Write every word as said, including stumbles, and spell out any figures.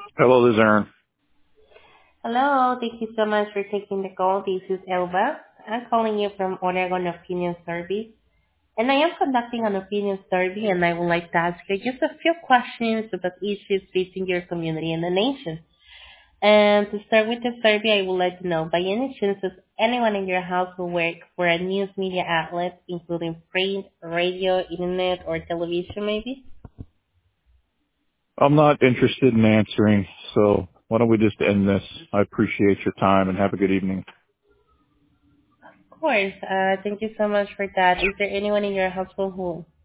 Hello, this is Aaron. Hello, thank you so much for taking the call. This is Elba. I'm calling you from Oregon Opinion Service, and I am conducting an opinion survey, and I would like to ask you just a few questions about issues facing your community and the nation. And to start with the survey, I would like to know, by any chance, does anyone in your household work for a news media outlet, including print, radio, internet, or television, maybe? I'm not interested in answering, so why don't we just end this? I appreciate your time and have a good evening. Of course. Uh, thank you so much for that. Is there anyone in your household who